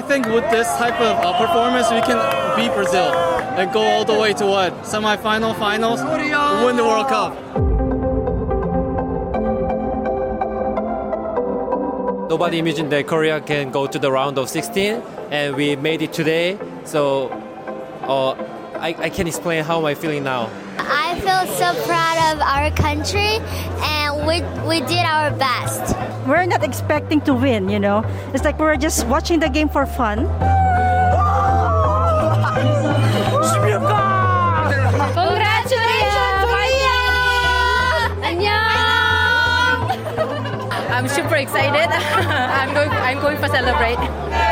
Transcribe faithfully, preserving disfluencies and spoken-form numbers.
think with this type of uh, performance, we can beat Brazil and go all the way to what? Semi-final, finals, win the World Cup. Nobody imagined that Korea can go to the round of sixteen, and we made it today. So uh, I, I can't explain how I'm feeling now. I feel so proud of our country, and we we did our best. We're not expecting to win, you know. It's like we're just watching the game for fun. Congratulations, Korea! Annyeong! I'm super excited. I'm going. I'm going for celebrate.